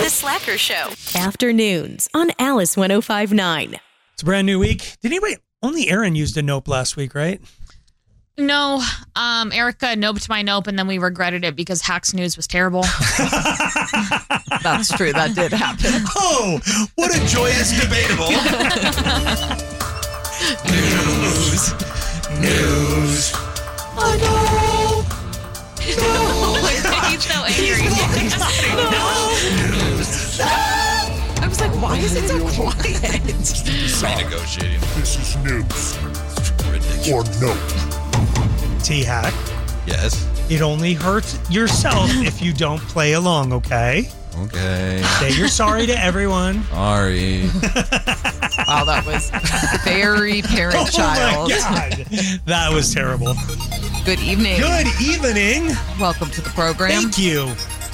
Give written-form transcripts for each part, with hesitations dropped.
The Slacker Show. Afternoons on Alice 105.9. It's a brand new week. Did anybody? Only Aaron used a nope last week, right? No, Erica noped my nope, and then we regretted it because Hacks News was terrible. That's true. That did happen. Oh, what a joyous debatable. News. Oh, no. He's so angry. I was like, why is it so quiet? Renegotiating. This is news Ridiculous. or no. T-Hack, Yes. it only hurts yourself if you don't play along, okay? Okay. Say you're sorry to everyone. Sorry. Wow, that was very parent-child. Oh, my God. That was terrible. Good evening. Good evening. Welcome to the program. Thank you.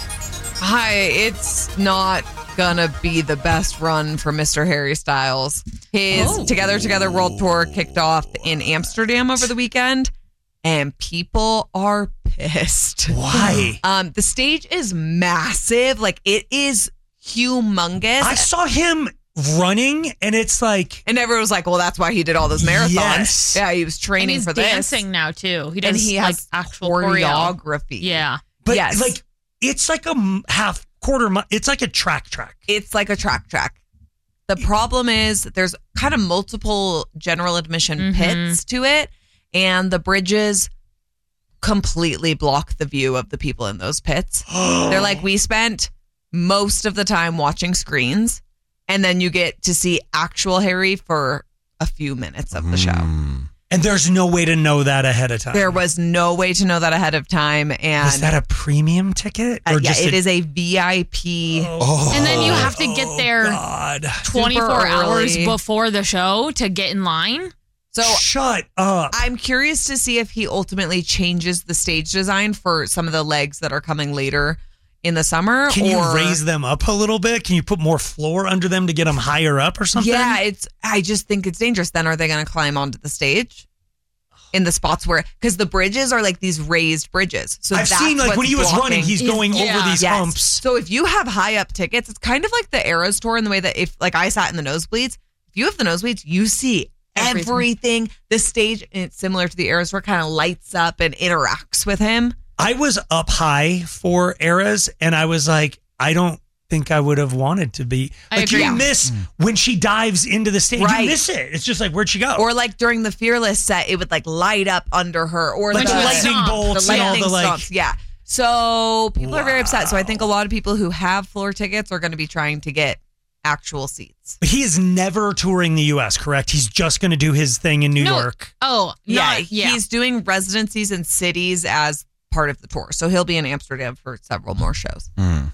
Hi, it's not gonna be the best run for Mr. Harry Styles. His Together World Tour kicked off in Amsterdam over the weekend, and people are pissed. Why? The stage is massive. Like, it is humongous. I saw him running, and it's like... And everyone was like, well, that's why he did all those marathons. Yes. Yeah, he was And training he's for this. dancing now, too. He does, And he has actual choreo. choreography. Yeah. But, Yes. like, it's like a quarter mile. It's like a track. It's like a track. The problem is that there's kind of multiple general admission pits to it, and the bridges completely block the view of the people in those pits. They're like, we spent most of the time watching screens, and then you get to see actual Harry for a few minutes of the show. And there's no way to know that ahead of time. There was no way to know that ahead of time. And Is that a premium ticket? Or yeah, just it is a VIP. And then you have to get there God. 24 Super hours early. before the show to get in line. So Shut up. I'm curious to see if he ultimately changes the stage design for some of the legs that are coming later in the summer. Can or, you raise them up a little bit? Can you put more floor under them to get them higher up or something? Yeah, I just think it's dangerous. Then are they going to climb onto the stage in the spots where, because the bridges are like these raised bridges. So I've that's seen like when what's he was running, blocking. he's going over these Yes. humps. So if you have high up tickets, it's kind of like the Eras tour in the way that if like I sat in the nosebleeds, if you have the nosebleeds, you see everything. The stage, and it's similar to the Eras tour, kind of lights up and interacts with him. I was up high for Eras, and I was like, I don't think I would have wanted to be. I Like, agree. you miss when she dives into the stage. Right. You miss it. It's just like, where'd she go? Or like during the Fearless set, it would like light up under her. Or like the the lightning stomp. bolts the and all lightning the like. stomps. Yeah. So people are very upset. So I think a lot of people who have floor tickets are going to be trying to get actual seats. He is never touring the U.S., correct? He's just going to do his thing in New York. Oh, Yeah, yeah. he's doing residencies in cities as part of the tour. So he'll be in Amsterdam for several more shows.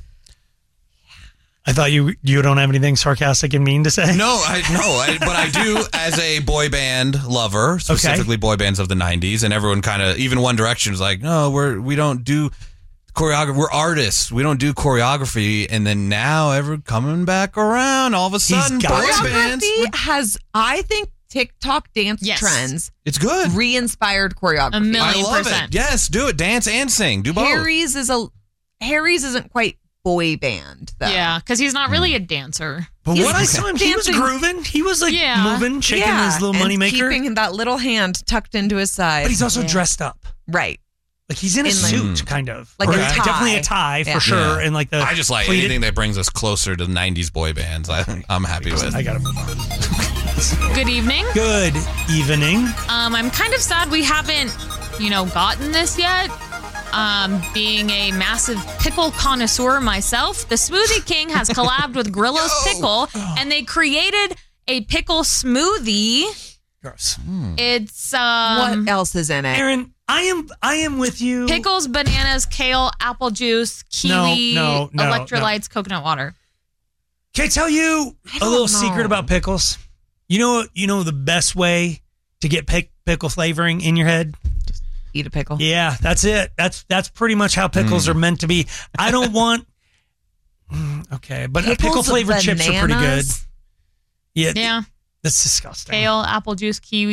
I thought you don't have anything sarcastic and mean to say. But I do as a boy band lover, specifically boy bands of the 90s, and everyone kind of, even One Direction was like, no, we don't do choreography. We're artists. We don't do choreography. And then now coming back around, all of a sudden, boy got to. bands. Choreography has, I think, TikTok dance trends It's good. re-inspired choreography. A million I love %. it. Yes, do it. Dance and sing. Do both. Harry's isn't quite boy band though. Yeah, because he's not really a dancer. But He's when I saw him, he was dancing. grooving. He was like Yeah. moving, shaking his little and moneymaker. keeping that little hand tucked into his side. But he's also dressed up. right. Like he's in a In, like- suit, kind of. like Or a tie. Definitely a tie for Yeah. sure. Yeah. And like the I just like pleated- anything that brings us closer to 90s boy bands. I'm happy with. I gotta move on. Good evening. Good evening. I'm kind of sad we haven't, gotten this yet. Being a massive pickle connoisseur myself, the Smoothie King has collabed with Grillo's Pickle, and they created a pickle smoothie. Gross. It's What else is in it? Aaron, I am with you. pickles, bananas, kale, apple juice, kiwi, No. electrolytes, coconut water. Can I tell you a little secret about pickles? You know the best way to get pickle flavoring in your head? Eat a pickle. Yeah, that's it. That's pretty much how pickles are meant to be. I don't want okay, but Pickles pickle flavored with chips are pretty good. bananas? Yeah. Yeah. That's disgusting. Kale, apple juice, kiwi.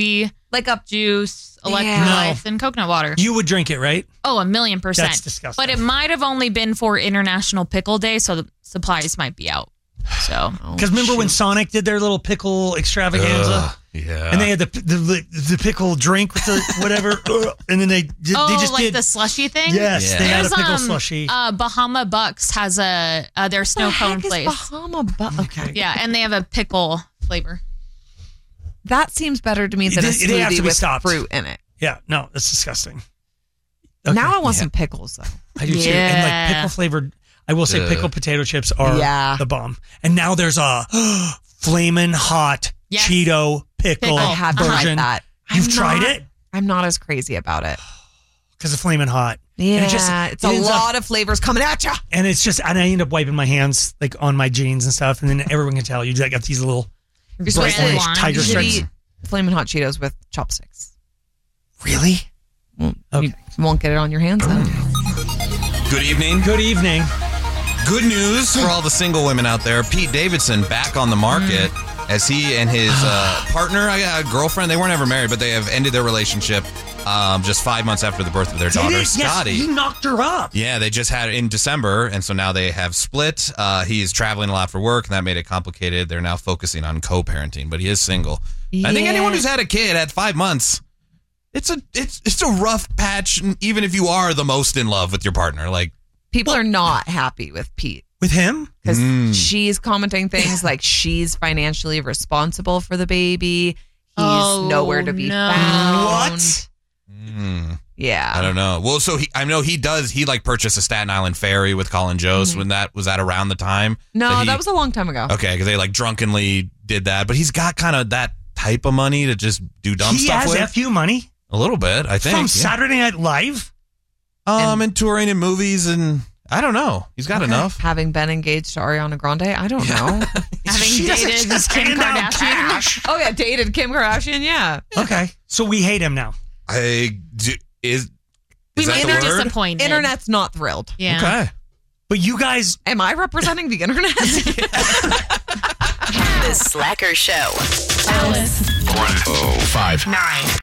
Like a juice, electrolytes, and coconut water. You would drink it, right? Oh, 1,000,000%. That's disgusting. But it might have only been for International Pickle Day, so the supplies might be out. So, Because remember when Sonic did their little pickle extravaganza? Yeah. And they had the pickle drink with the whatever, and then they just like did the slushy thing? Yes, Yeah. they had a There's, pickle slushy. Bahama Bucks has their snow cone place. Bahama Okay. Yeah, and they have a pickle flavor. That seems better to me than a They have to smoothie be with stopped. fruit in it. Yeah, no, that's disgusting. Now I want some pickles, though. I do too. And like pickle flavored, I will say pickled potato chips are the bomb. And now there's a flamin' hot Cheeto pickle I have version. tried that. You've tried it? I'm not as crazy about it. Because it's flamin' hot. Yeah, And it's a lot of flavors coming at you. And it's just, and I end up wiping my hands like on my jeans and stuff, and then everyone can tell you I got these little You're supposed bright orange to tiger you should stripes. eat Flamin' Hot Cheetos with chopsticks. Really? Well, Okay. You won't get it on your hands then. Good evening. Good evening. Good news for all the single women out there. Pete Davidson back on the market as he and his partner, a girlfriend, they weren't ever married, but they have ended their relationship just 5 months after the birth of their daughter, Scotty. Yes, he knocked her up. Yeah, they just had it in December, and so now they have split. He's traveling a lot for work, and that made it complicated. They're now focusing on co-parenting, but he is single. I think anyone who's had a kid at 5 months, it's a rough patch, even if you are the most in love with your partner. Like, People are not happy with Pete With him? because she's commenting things like she's financially responsible for the baby. He's nowhere to be found. What? Yeah. I don't know. Well, so I know he like purchased a Staten Island ferry with Colin Jost when that was at around the time. No, that was a long time ago. Okay, because they like drunkenly did that, but he's got kind of that type of money to just do dumb He stuff has with. FU money A little bit, I think. from Saturday Night Live? And touring in movies, and I don't know. He's got enough. Having been engaged to Ariana Grande, I don't know. Having She doesn't dated just Kim hand out Kardashian. cash. Oh, yeah, dated Kim Kardashian, yeah. Okay, so we hate him now. Is We that might the be word? disappointed. Internet's not thrilled. Yeah. Okay. But you guys, Am I representing the internet? The Slacker Show. Alice 1059.